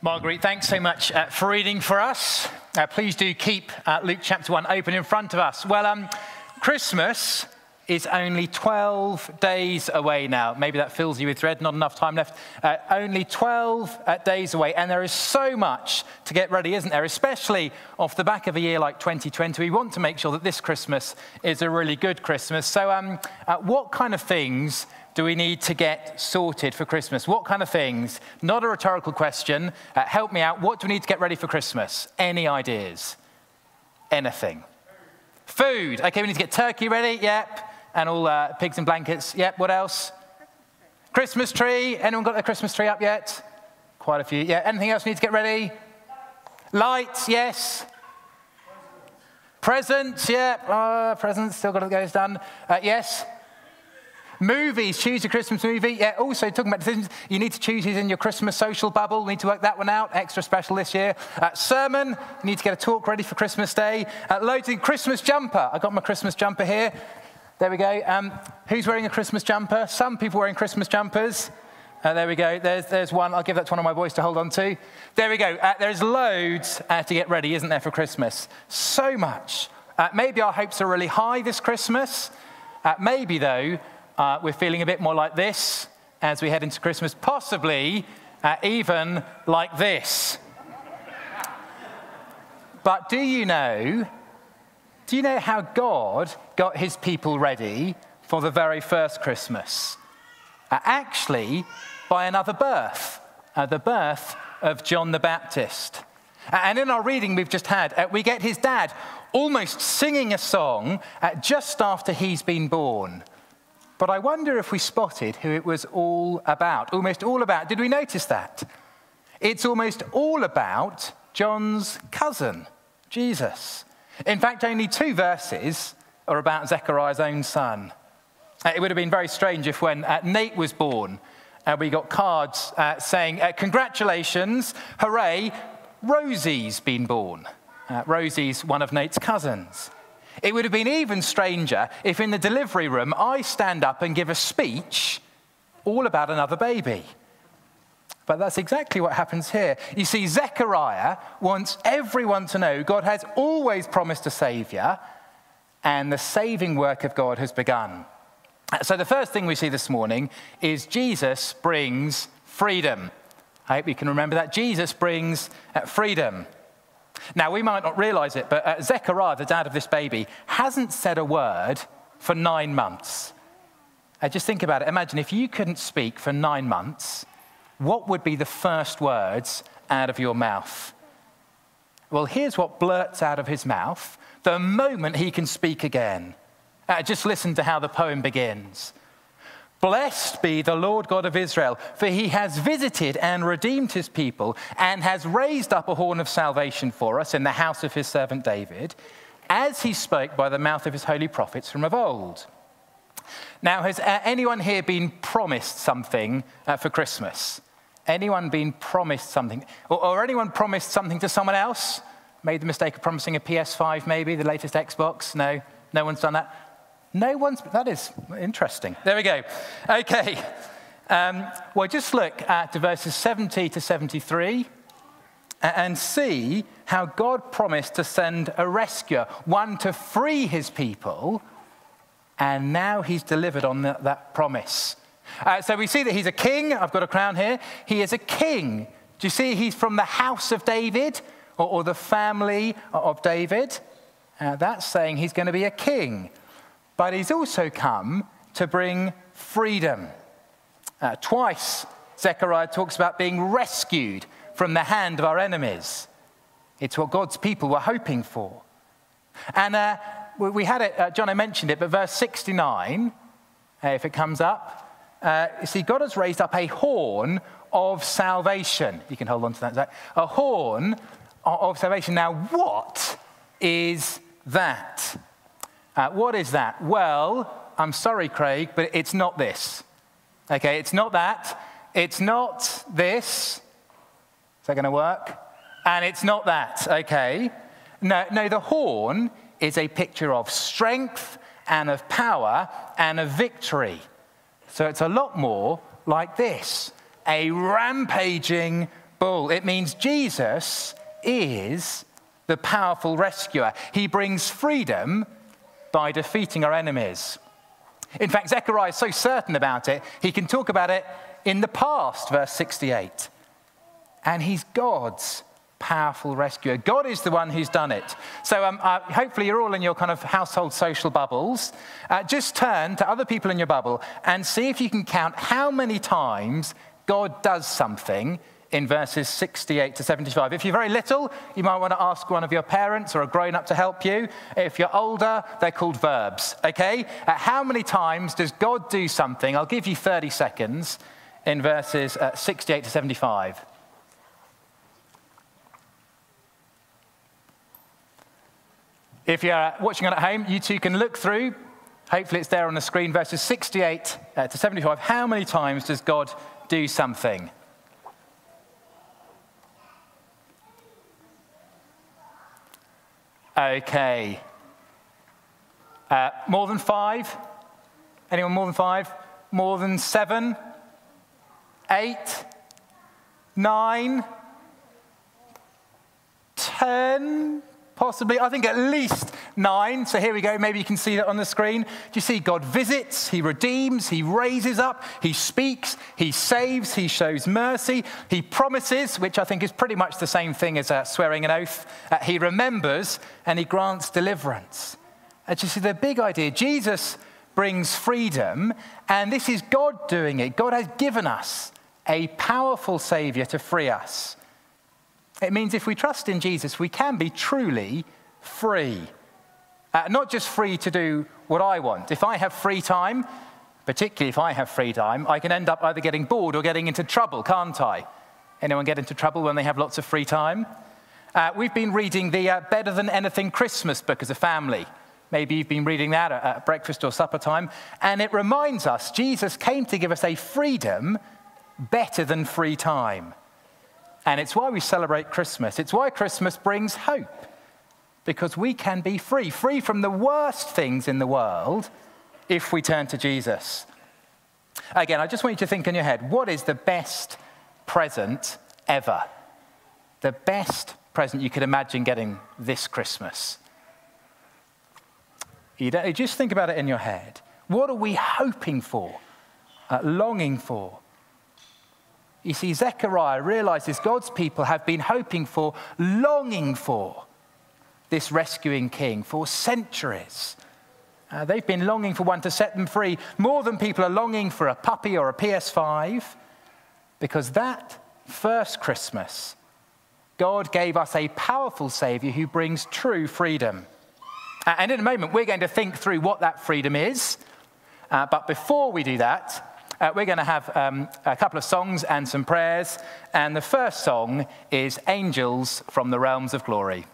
Marguerite, thanks so much for reading for us. Please do keep Luke chapter 1 open in front of us. Well, Christmas is only 12 days away now. Maybe that fills you with dread, not enough time left. Only 12 days away, and there is so much to get ready, isn't there? Especially off the back of a year like 2020. We want to make sure that this Christmas is a really good Christmas. So what kind of things do we need to get sorted for Christmas? What kind of things? Not a rhetorical question. Help me out. What do we need to get ready for Christmas? Any ideas? Anything? Food. Okay, we need to get turkey ready. Yep. And all pigs and blankets. Yep. What else? Christmas tree. Anyone got their Christmas tree up yet? Quite a few. Yeah. Anything else we need to get ready? Lights. Yes. Presents. Yeah. Presents. Still got to get those done. Yes. Movies, choose a Christmas movie. Yeah, also talking about decisions, you need to choose who's in your Christmas social bubble. We need to work that one out. Extra special this year. Sermon, you need to get a talk ready for Christmas Day. Loads of Christmas jumper. I got my Christmas jumper here. There we go. Who's wearing a Christmas jumper? Some people wearing Christmas jumpers. There we go. There's one. I'll give that to one of my boys to hold on to. There we go. There's loads to get ready, isn't there, for Christmas? So much. Maybe our hopes are really high this Christmas. Maybe, though, we're feeling a bit more like this as we head into Christmas, possibly even like this. But do you know how God got his people ready for the very first Christmas? Actually, by another birth, the birth of John the Baptist. And in our reading we've just had, we get his dad almost singing a song just after he's been born. But I wonder if we spotted who it was all about. Almost all about. Did we notice that? It's almost all about John's cousin, Jesus. In fact, only 2 verses are about Zechariah's own son. It would have been very strange if when Nate was born, we got cards saying, congratulations, hooray, Rosie's been born. Rosie's one of Nate's cousins. It would have been even stranger if in the delivery room I stand up and give a speech all about another baby. But that's exactly what happens here. You see, Zechariah wants everyone to know God has always promised a saviour, and the saving work of God has begun. So the first thing we see this morning is Jesus brings freedom. I hope you can remember that. Jesus brings freedom. Now, we might not realise it, but Zechariah, the dad of this baby, hasn't said a word for 9 months. Just think about it. Imagine if you couldn't speak for 9 months, what would be the first words out of your mouth? Well, here's what blurts out of his mouth the moment he can speak again. Just listen to how the poem begins. Blessed be the Lord God of Israel, for he has visited and redeemed his people and has raised up a horn of salvation for us in the house of his servant David, as he spoke by the mouth of his holy prophets from of old. Now, has anyone here been promised something for Christmas? Anyone been promised something? Or anyone promised something to someone else? Made the mistake of promising a PS5 maybe, the latest Xbox? No one's done that? That is interesting. There we go. Okay. Well, just look at verses 70 to 73 and see how God promised to send a rescuer, one to free his people, and now he's delivered on that promise. So we see that he's a king. I've got a crown here. He is a king. Do you see he's from the house of David or the family of David? That's saying he's going to be a king. But he's also come to bring freedom. Twice, Zechariah talks about being rescued from the hand of our enemies. It's what God's people were hoping for. And we had it, John, I mentioned it, but verse 69, if it comes up, you see, God has raised up a horn of salvation. You can hold on to that, Zach. A horn of salvation. Now, what is that? What is that? Well, I'm sorry, Craig, but it's not this. Okay, it's not that. It's not this. Is that going to work? And it's not that, okay? No, the horn is a picture of strength and of power and of victory. So it's a lot more like this. A rampaging bull. It means Jesus is the powerful rescuer. He brings freedom by defeating our enemies. In fact, Zechariah is so certain about it, he can talk about it in the past, verse 68. And he's God's powerful rescuer. God is the one who's done it. So hopefully you're all in your kind of household social bubbles. Just turn to other people in your bubble and see if you can count how many times God does something in verses 68 to 75. If you're very little, you might want to ask one of your parents or a grown-up to help you. If you're older, they're called verbs, okay? How many times does God do something? I'll give you 30 seconds in verses 68 to 75. If you're watching on at home, you too can look through. Hopefully it's there on the screen, verses 68 to 75. How many times does God do something? Okay. More than 5? Anyone more than 5? More than 7? 8? 9? 10? Possibly, I think at least 9. So here we go. Maybe you can see that on the screen. Do you see God visits, he redeems, he raises up, he speaks, he saves, he shows mercy, he promises, which I think is pretty much the same thing as swearing an oath. He remembers and he grants deliverance. And you see the big idea, Jesus brings freedom, and this is God doing it. God has given us a powerful Savior to free us. It means if we trust in Jesus, we can be truly free. Not just free to do what I want. If I have free time, particularly if I have free time, I can end up either getting bored or getting into trouble, can't I? Anyone get into trouble when they have lots of free time? We've been reading the Better Than Anything Christmas book as a family. Maybe you've been reading that at breakfast or supper time. And it reminds us Jesus came to give us a freedom better than free time. And it's why we celebrate Christmas. It's why Christmas brings hope. Because we can be free from the worst things in the world if we turn to Jesus. Again, I just want you to think in your head, what is the best present ever? The best present you could imagine getting this Christmas? You just think about it in your head. What are we hoping for, longing for? You see, Zechariah realizes God's people have been hoping for, longing for this rescuing king for centuries. They've been longing for one to set them free more than people are longing for a puppy or a PS5, because that first Christmas, God gave us a powerful Savior who brings true freedom. And in a moment, we're going to think through what that freedom is. But before we do that, we're going to have a couple of songs and some prayers. And the first song is Angels from the Realms of Glory.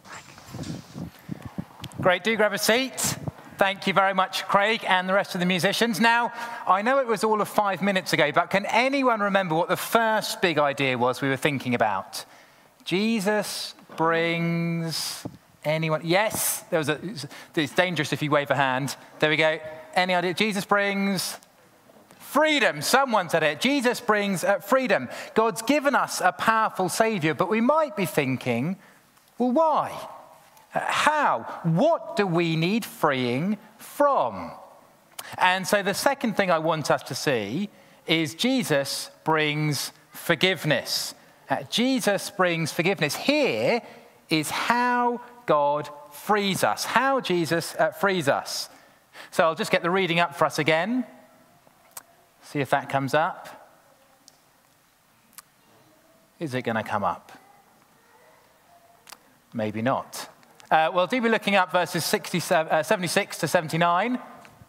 Great, do grab a seat. Thank you very much, Craig, and the rest of the musicians. Now, I know it was all of 5 minutes ago, but can anyone remember what the first big idea was we were thinking about? Jesus brings... Anyone? Yes, it's dangerous if you wave a hand. There we go. Any idea? Jesus brings... freedom. Someone said it. Jesus brings freedom. God's given us a powerful Savior, but we might be thinking, well, why? How? What do we need freeing from? And so the second thing I want us to see is Jesus brings forgiveness. Jesus brings forgiveness. Here is how God frees us, how Jesus frees us. So I'll just get the reading up for us again. See if that comes up. Is it going to come up? Maybe not. Well, do be looking up verses 76 to 79.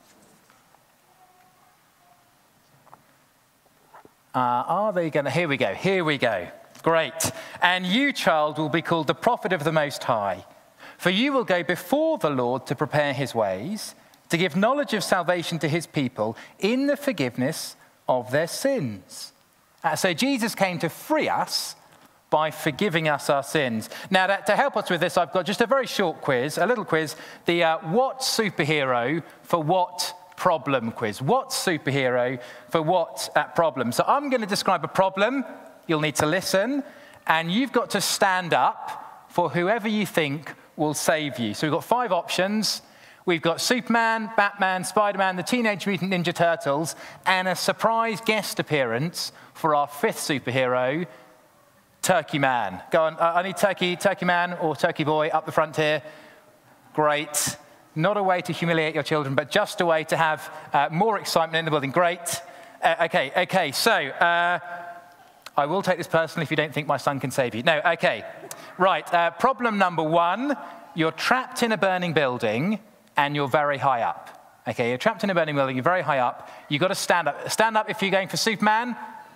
Are they going to? Here we go. Great. And you, child, will be called the prophet of the Most High, for you will go before the Lord to prepare his ways, to give knowledge of salvation to his people in the forgiveness of their sins. So Jesus came to free us by forgiving us our sins. Now, to help us with this, I've got just a very short quiz, a little quiz, the what superhero for what problem quiz. What superhero for what problem? So I'm going to describe a problem, you'll need to listen, and you've got to stand up for whoever you think will save you. So we've got 5 options. We've got Superman, Batman, Spider-Man, the Teenage Mutant Ninja Turtles, and a surprise guest appearance for our 5th superhero, Turkey Man. Go on, I need Turkey Man or Turkey Boy up the front here. Great. Not a way to humiliate your children, but just a way to have more excitement in the building. Great. Okay, so I will take this personally if you don't think my son can save you. No, okay. Right, problem number 1, you're trapped in a burning building and you're very high up. Okay, you're trapped in a burning building, you're very high up. You've got to stand up. Stand up if you're going for Superman.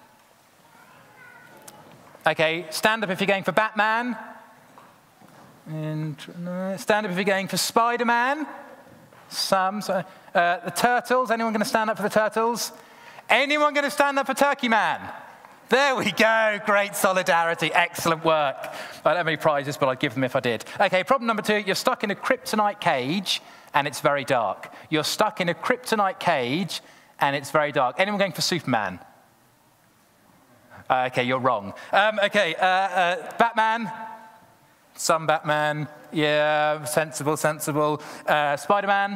Okay, stand up if you're going for Batman. And stand up if you're going for Spider-Man. The Turtles, anyone going to stand up for the Turtles? Anyone going to stand up for Turkey Man? There we go, great solidarity, excellent work. I don't have any prizes, but I'd give them if I did. Okay, problem number 2, you're stuck in a kryptonite cage and it's very dark. You're stuck in a kryptonite cage and it's very dark. Anyone going for Superman? Okay, you're wrong. Batman? Some Batman, yeah, sensible. Spider-Man?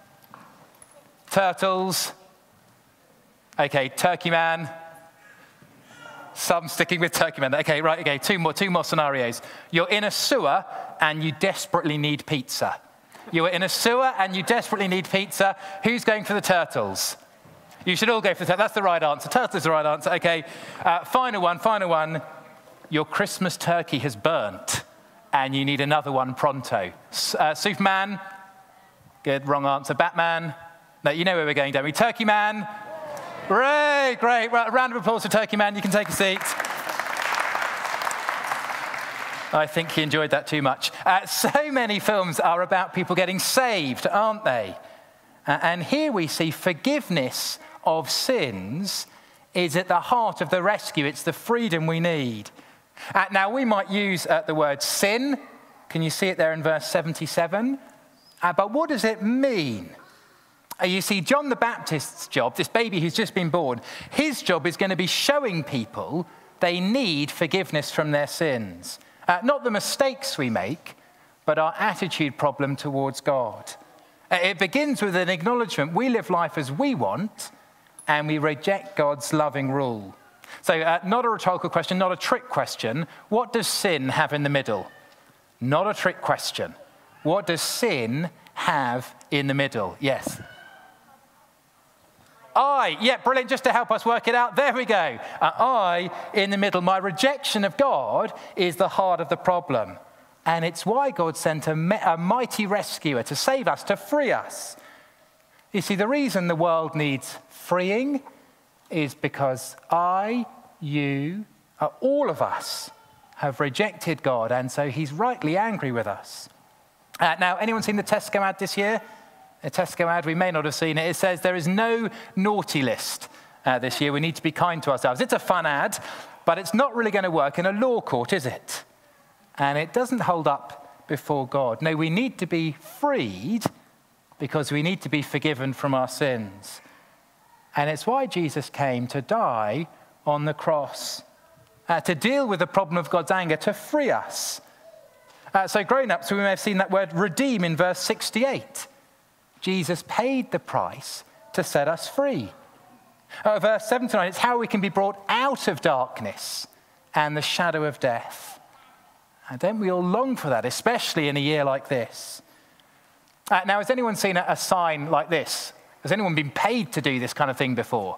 Turtles? Okay, Turkey Man? Some sticking with Turkey Man. Okay, right, okay, two more scenarios. You're in a sewer and you desperately need pizza. You are in a sewer and you desperately need pizza. Who's going for the Turtles? You should all go for the Turtles. That's the right answer. Turtles is the right answer. Okay, final one. Your Christmas turkey has burnt and you need another one pronto. Superman? Good, wrong answer. Batman? No, you know where we're going, don't we? Turkey Man? Great. Right, round of applause for Turkey Man. You can take a seat. I think he enjoyed that too much. So many films are about people getting saved, aren't they? And here we see forgiveness of sins is at the heart of the rescue. It's the freedom we need. Now, we might use the word sin. Can you see it there in verse 77? But what does it mean? You see, John the Baptist's job, this baby who's just been born, his job is going to be showing people they need forgiveness from their sins. Not the mistakes we make, but our attitude problem towards God. It begins with an acknowledgement we live life as we want, and we reject God's loving rule. So not a rhetorical question, not a trick question. What does sin have in the middle? Not a trick question. What does sin have in the middle? Yes. I, yeah, brilliant, just to help us work it out. There we go. I in the middle. My rejection of God is the heart of the problem. And it's why God sent a mighty rescuer to save us, to free us. You see, the reason the world needs freeing is because you, all of us have rejected God, and so he's rightly angry with us. Now, anyone seen the Tesco ad this year? A Tesco ad, we may not have seen it. It says there is no naughty list this year. We need to be kind to ourselves. It's a fun ad, but it's not really going to work in a law court, is it? And it doesn't hold up before God. No, we need to be freed because we need to be forgiven from our sins. And it's why Jesus came to die on the cross, to deal with the problem of God's anger, to free us. So grown-ups, we may have seen that word redeem in verse 68. Jesus paid the price to set us free. Verse 79, it's how we can be brought out of darkness and the shadow of death. And don't we all long for that, especially in a year like this? Now, has anyone seen a sign like this? Has anyone been paid to do this kind of thing before?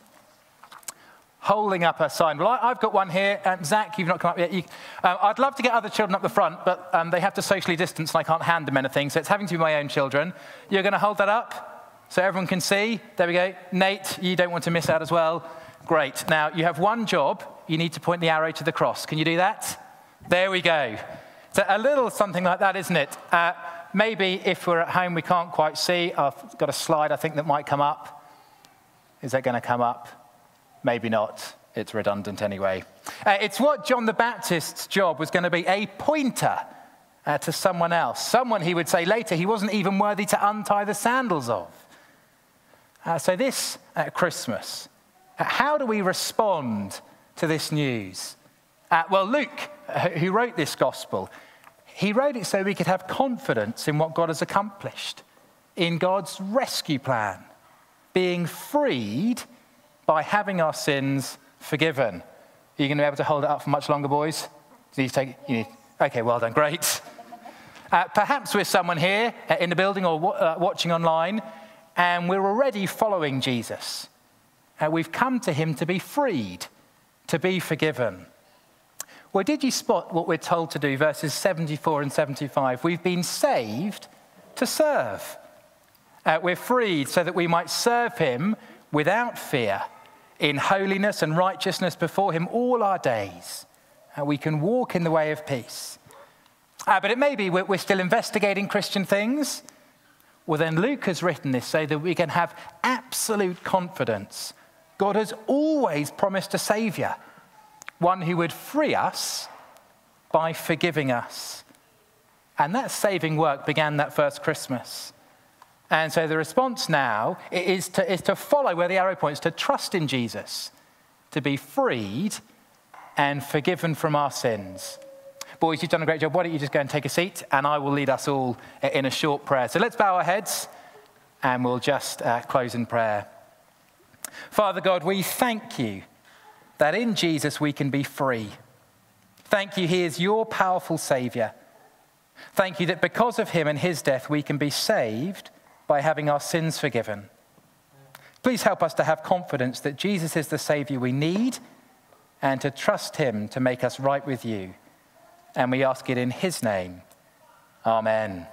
Holding up a sign. Well, I've got one here. Zach, you've not come up yet. I'd love to get other children up the front, but they have to socially distance and I can't hand them anything, so it's having to be my own children. You're going to hold that up so everyone can see? There we go. Nate, you don't want to miss out as well. Great. Now, you have one job. You need to point the arrow to the cross. Can you do that? There we go. So a little something like that, isn't it? Maybe if we're at home, we can't quite see. I've got a slide, I think, that might come up. Is that going to come up? Maybe not. It's redundant anyway. It's what John the Baptist's job was going to be, a pointer to someone else. Someone, he would say later, he wasn't even worthy to untie the sandals of. So this Christmas, how do we respond to this news? Well, Luke, who wrote this gospel, he wrote it so we could have confidence in what God has accomplished, in God's rescue plan, being freed by having our sins forgiven. Are you going to be able to hold it up for much longer, boys? Okay, well done, great. Perhaps we're someone here in the building or watching online, and we're already following Jesus. We've come to him to be freed, to be forgiven. Well, did you spot what we're told to do, verses 74 and 75? We've been saved to serve. We're freed so that we might serve him without fear, in holiness and righteousness before him all our days. We can walk in the way of peace. But it may be we're still investigating Christian things. Well, then Luke has written this so that we can have absolute confidence. God has always promised a saviour, one who would free us by forgiving us. And that saving work began that first Christmas. And so the response now is to follow where the arrow points, to trust in Jesus, to be freed and forgiven from our sins. Boys, you've done a great job. Why don't you just go and take a seat, and I will lead us all in a short prayer. So let's bow our heads, and we'll just close in prayer. Father God, we thank you that in Jesus we can be free. Thank you, he is your powerful Saviour. Thank you that because of him and his death we can be saved by having our sins forgiven. Please help us to have confidence that Jesus is the Saviour we need and to trust him to make us right with you. And we ask it in his name. Amen.